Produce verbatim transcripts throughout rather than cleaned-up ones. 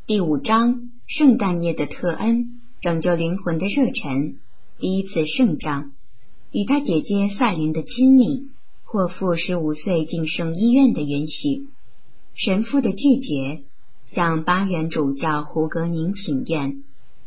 第五章，圣诞夜的特恩，拯救灵魂的热忱，第一次圣章，与他姐姐赛琳的亲密，霍夫十五岁进圣医院的允许，神父的拒绝，向巴原主教胡格宁请愿。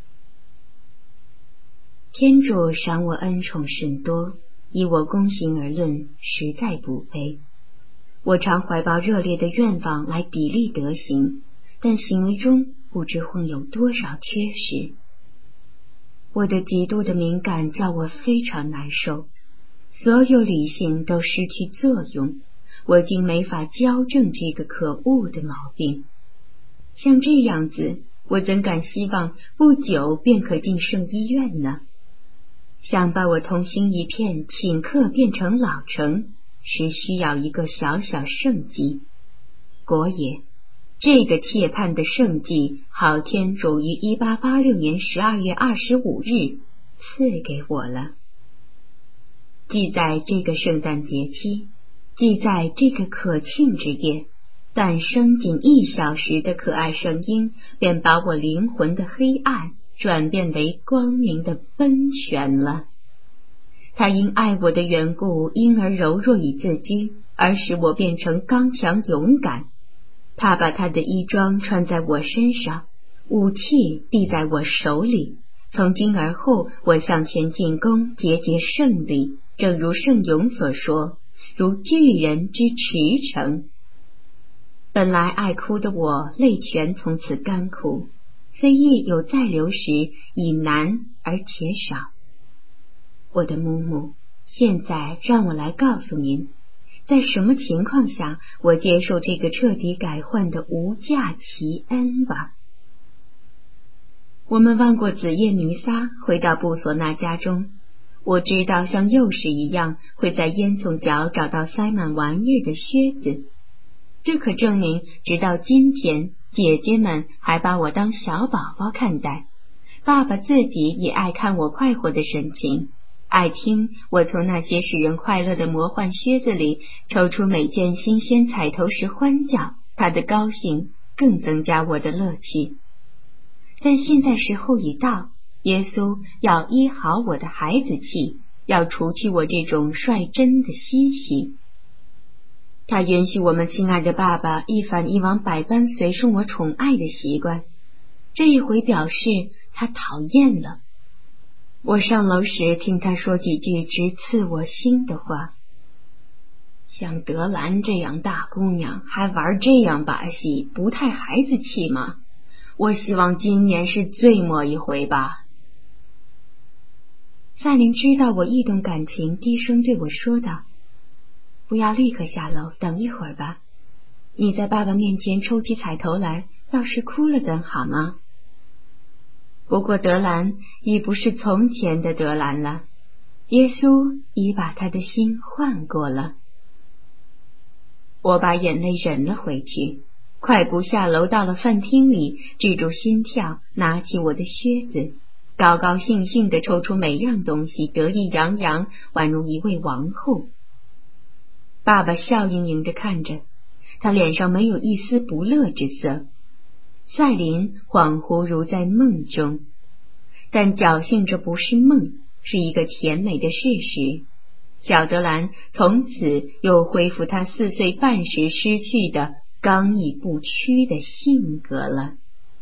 天主赏我恩宠甚多，以我躬行而论，实在不卑。我常怀抱热烈的愿望来砥砺德行，但行为中不知混有多少缺失。我的极度的敏感叫我非常难受，所有理性都失去作用，我竟没法矫正这个可恶的毛病。像这样子，我怎敢希望不久便可进圣医院呢？想把我同心一片顷刻变成老成，实需要一个小小圣迹。果也，这个切盼的圣迹，好天主于一八八六年十二月二十五日赐给我了。既在这个圣诞节期，既在这个可庆之夜，诞生仅一小时的可爱声音，便把我灵魂的黑暗转变为光明的奔泉了。他因爱我的缘故，因而柔弱以自居，而使我变成刚强勇敢。他把他的衣装穿在我身上，武器递在我手里，从今而后我向前进攻，节节胜利，正如圣咏所说，如巨人之驰骋。本来爱哭的我，泪泉从此干枯，虽亦有再流时，已难而且少。我的母母，现在让我来告诉您，在什么情况下我接受这个彻底改换的无价奇恩吧。我们望过子夜弥撒，回到布索纳家中。我知道像幼时一样，会在烟囱角找到塞满玩意的靴子。这可证明，直到今天，姐姐们还把我当小宝宝看待。爸爸自己也爱看我快活的神情，爱听我从那些使人快乐的魔幻靴子里抽出每件新鲜彩头时欢叫，他的高兴更增加我的乐趣。但现在时候已到，耶稣要医好我的孩子气，要除去我这种率真的嬉戏。他允许我们亲爱的爸爸一反以往百般随顺我宠爱的习惯，这一回表示他讨厌了。我上楼时听他说几句直刺我心的话。像德兰这样大姑娘还玩这样把戏，不太孩子气吗？我希望今年是最末一回吧。赛琳知道我异动感情，低声对我说道，不要立刻下楼，等一会儿吧。你在爸爸面前抽起彩头来，要是哭了怎好吗？不过德兰已不是从前的德兰了，耶稣已把他的心换过了。我把眼泪忍了回去，快步下楼到了饭厅里，制住心跳，拿起我的靴子，高高兴兴地抽出每样东西，得意洋洋，宛如一位王后。爸爸笑盈盈地看着，他脸上没有一丝不乐之色。赛琳恍惚如在梦中，但侥幸这不是梦，是一个甜美的事实。小德兰从此又恢复他四岁半时失去的刚毅不屈的性格了。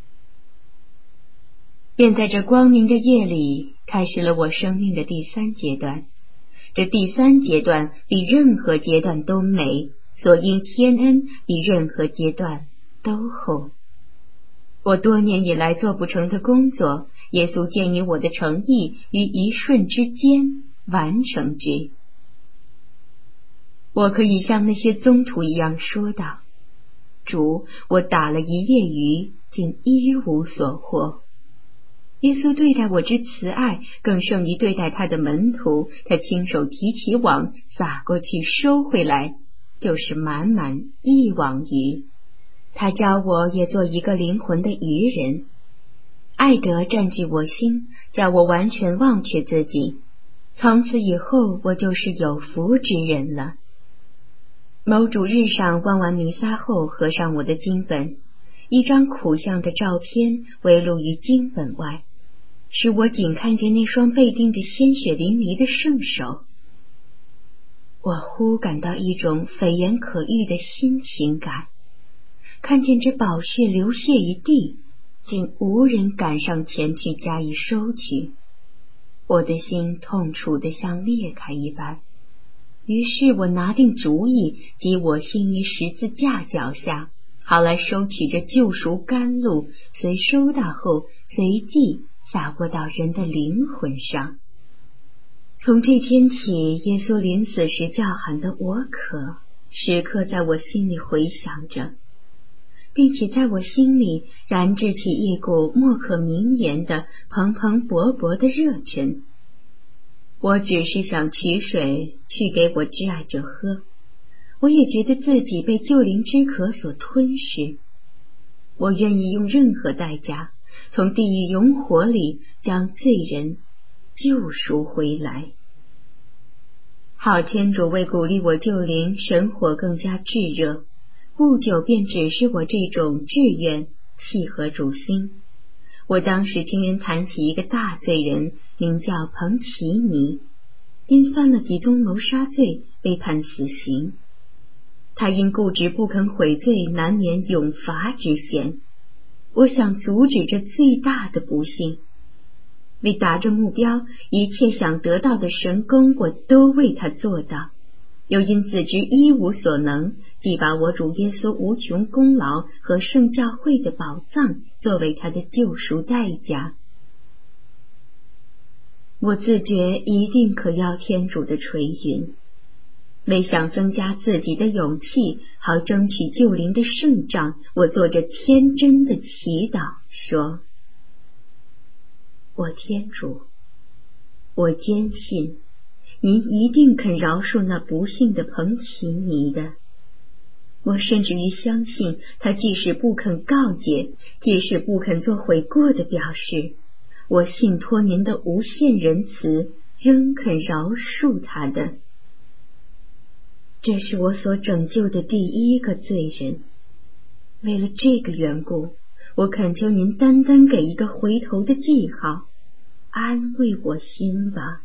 便在这光明的夜里，开始了我生命的第三阶段。这第三阶段比任何阶段都美，所因天恩比任何阶段都厚。我多年以来做不成的工作，耶稣鉴于我的诚意，于一瞬之间完成之。我可以像那些宗徒一样说道，主，我打了一夜鱼，竟一无所获。耶稣对待我之慈爱，更胜于对待他的门徒。他亲手提起网，撒过去收回来，就是满满一网鱼。他教我也做一个灵魂的渔人。爱德占据我心，叫我完全忘却自己。从此以后，我就是有福之人了。某主日上望完弥撒后，合上我的经本， 一张苦相的照片围露于经本外，使我仅看见那双被钉着鲜血淋漓的圣手。我忽感到一种非言可喻的新情感，看见这宝血流泻一地，竟无人赶上前去加以收取，我的心痛楚得像裂开一般。于是我拿定主意，即我心于十字架脚下，好来收取这救赎甘露，随收到后随即洒过到人的灵魂上。从这天起，耶稣临死时叫喊的我渴，时刻在我心里回响着，并且在我心里燃制起一股莫可名言的蓬蓬勃勃的热忱。我只是想取水去给我挚爱者喝，我也觉得自己被救灵之渴所吞噬。我愿意用任何代价，从地狱永火里将罪人救赎回来。好天主为鼓励我救灵，神火更加炙热，不久便指示我这种志愿契合主心。我当时听人谈起一个大罪人，名叫彭奇尼，因犯了几宗谋杀罪被判死刑。他因固执不肯悔罪，难免永罚之嫌。我想阻止这最大的不幸，为达着目标，一切想得到的神功我都为他做到，又因自知一无所能，即把我主耶稣无穷功劳和圣教会的宝藏作为他的救赎代价。我自觉一定可要天主的垂允，为想增加自己的勇气，好争取救灵的胜仗，我做着天真的祈祷，说：我天主，我坚信您一定肯饶恕那不幸的彭奇尼的。我甚至于相信他即使不肯告解，即使不肯做悔过的表示，我信托您的无限仁慈，仍肯饶恕他的。这是我所拯救的第一个罪人。为了这个缘故，我恳求您单单给一个回头的记号，安慰我心吧。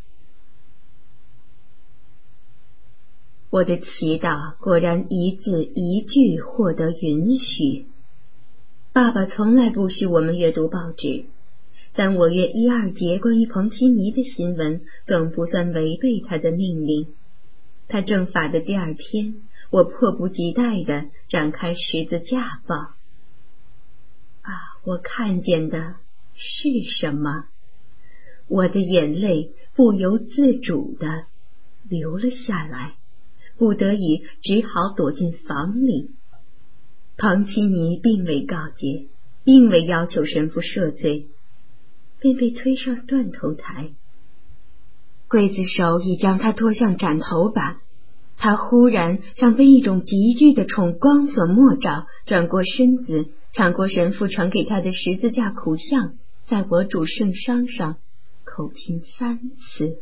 我的祈祷果然一字一句获得允许。爸爸从来不许我们阅读报纸，但我阅一二节关于彭奇尼的新闻，总不算违背他的命令。他正法的第二天，我迫不及待地展开十字架报。啊，我看见的是什么？我的眼泪不由自主地流了下来，不得已只好躲进房里。彭奇尼并未告诫，并未要求神父赦罪，便被推上断头台。刽子手已将他拖向斩头板，他忽然像被一种急剧的宠光所没照，转过身子，抢过神父传给他的十字架苦像，在我主圣伤上口亲三次。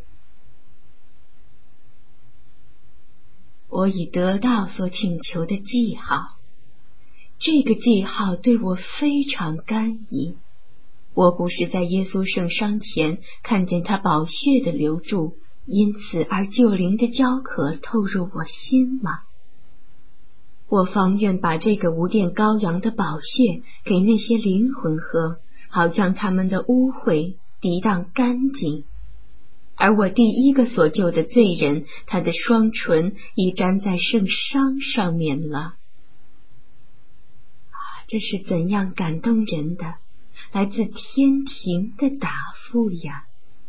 我已得到所请求的记号，这个记号对我非常甘饴。我不是在耶稣圣伤前看见他宝血的流注，因此而救灵的焦渴透入我心吗？我方愿把这个无玷羔羊的宝血给那些灵魂喝，好将他们的污秽涤荡干净。而我第一个所救的罪人，他的双唇已沾在圣伤上面了。啊，这是怎样感动人的，来自天庭的答复呀！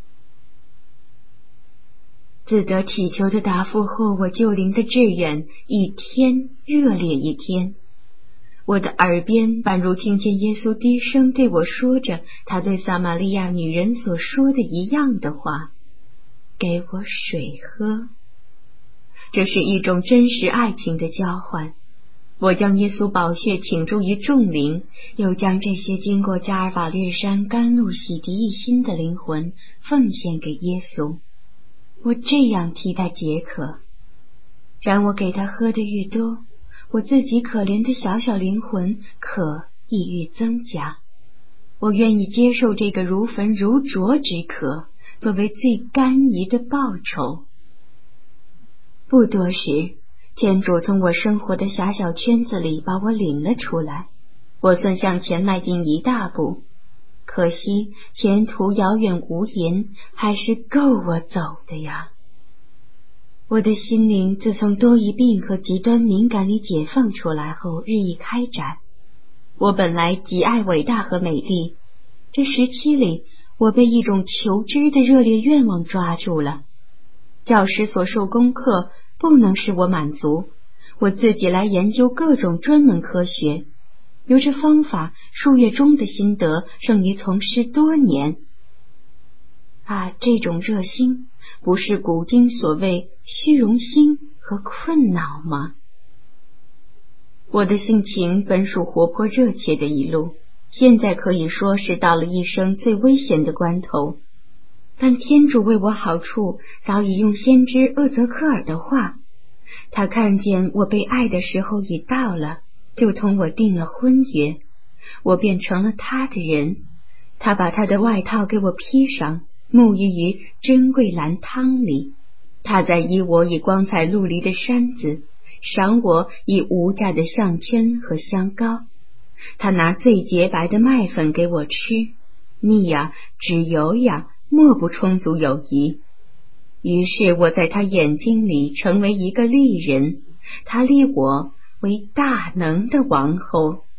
自得祈求的答复后，我救灵的志愿一天热烈一天。我的耳边宛如听见耶稣低声对我说着他对撒玛利亚女人所说的一样的话：给我水喝。这是一种真实爱情的交换。我将耶稣宝血倾注于众灵，又将这些经过加尔法略山甘露洗涤一心的灵魂奉献给耶稣。我这样替代解渴，然我给他喝的愈多，我自己可怜的小小灵魂渴意欲增加。我愿意接受这个如焚如灼之渴，作为最甘饴的报酬。不多时，天主从我生活的狭小圈子里把我领了出来，我算向前迈进一大步。可惜前途遥远无垠，还是够我走的呀。我的心灵自从多疑病和极端敏感里解放出来后日益开展。我本来极爱伟大和美丽，这时期里我被一种求知的热烈愿望抓住了。教师所授功课不能使我满足，我自己来研究各种专门科学，有这方法，数月中的心得胜于从事多年。啊，这种热心不是古今所谓虚荣心和困恼吗？我的性情本属活泼热切的一路，现在可以说是到了一生最危险的关头。但天主为我好处，早已用先知厄泽克尔的话，他看见我被爱的时候已到了，就同我订了婚约，我便成了他的人。他把他的外套给我披上，沐浴于珍贵蓝汤里。他在依我以光彩陆离的山子，赏我以无价的项圈和香膏。他拿最洁白的麦粉给我吃，蜜呀、脂油呀，莫不充足有余。于是我在他眼睛里成为一个丽人，他立我为大能的王后。